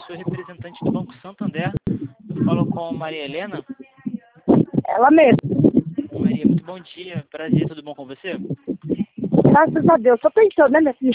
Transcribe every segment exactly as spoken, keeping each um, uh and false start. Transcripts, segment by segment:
sou representante do Banco Santander. Eu falo com Maria Helena. Ela mesma. Maria, muito bom dia. Prazer, tudo bom com você? Graças a Deus. Tô pensando, né, minha filha?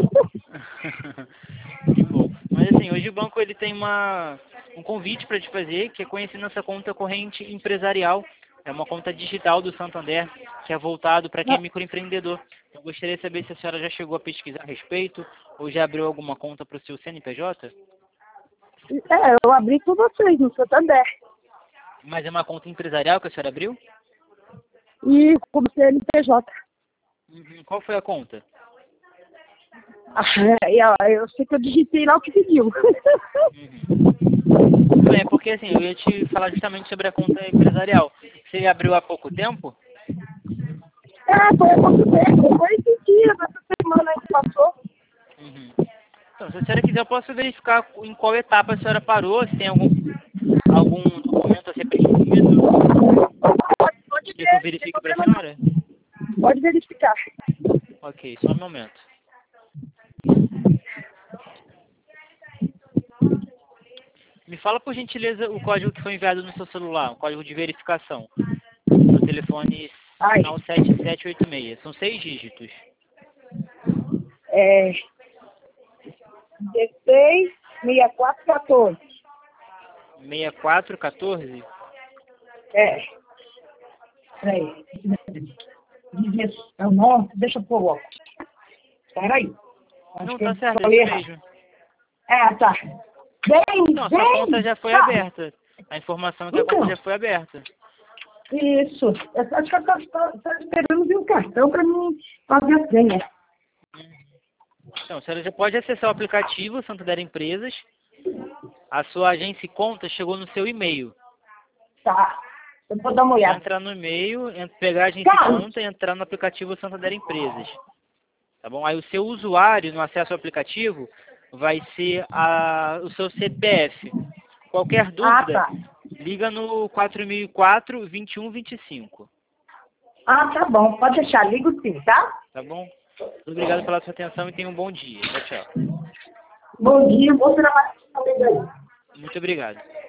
Que bom. Mas assim, hoje o banco ele tem uma, um convite para te fazer, que é conhecer nossa conta corrente empresarial. É uma conta digital do Santander, que é voltado para quem é microempreendedor. Eu gostaria de saber se a senhora já chegou a pesquisar a respeito, ou já abriu alguma conta para o seu C N P J? É, eu abri com vocês no Santander. Mas é uma conta empresarial que a senhora abriu? E como C N P J. Uhum. Qual foi a conta? Ah, é, eu, eu sei que eu digitei lá o que pediu. Uhum. É, porque assim, eu ia te falar justamente sobre a conta empresarial. Você abriu há pouco tempo? É, foi há pouco tempo. Foi esses dias, essa semana aí que passou. Uhum. Então, se a senhora quiser, eu posso verificar em qual etapa a senhora parou, se tem algum, algum documento a ser preenchido. Pode, pode Quer que eu ver, não tem verifique para a problema senhora? não. Pode verificar. Ok, só um momento. Me fala, por gentileza, o código que foi enviado no seu celular, o código de verificação. No telefone Ai, final sete sete oito seis. São seis dígitos. é... dezesseis, sessenta e quatro, quatorze. seis quatro um quatro? É. Peraí. É o nome? Deixa eu pôr o óculos. Peraí. Acho Não, que eu tá certo, é falei isso errado. mesmo. É, tá. Bem, Não, sua conta bem, já foi tá. aberta. A informação é que a Então, conta já foi aberta. isso. Eu acho que eu tô, tô, tô esperando vir um cartão pra mim fazer a senha. Então, a senhora já pode acessar o aplicativo Santander Empresas. A sua agência e conta chegou no seu e-mail. Tá. Eu vou dar uma Só olhada. entrar no e-mail, en- pegar a agência e Carlos! conta e entrar no aplicativo Santander Empresas. Tá bom? Aí o seu usuário no acesso ao aplicativo vai ser a, o seu C P F. Qualquer Ah, dúvida, tá. liga no quatro mil e quatro, vinte e um vinte e cinco. Ah, tá bom. Pode deixar. Ligo sim, tá? Tá bom? Muito obrigado pela sua atenção e tenha um bom dia. Tchau, tchau. Bom dia. Vou trabalhar com vocês aí. Muito obrigado.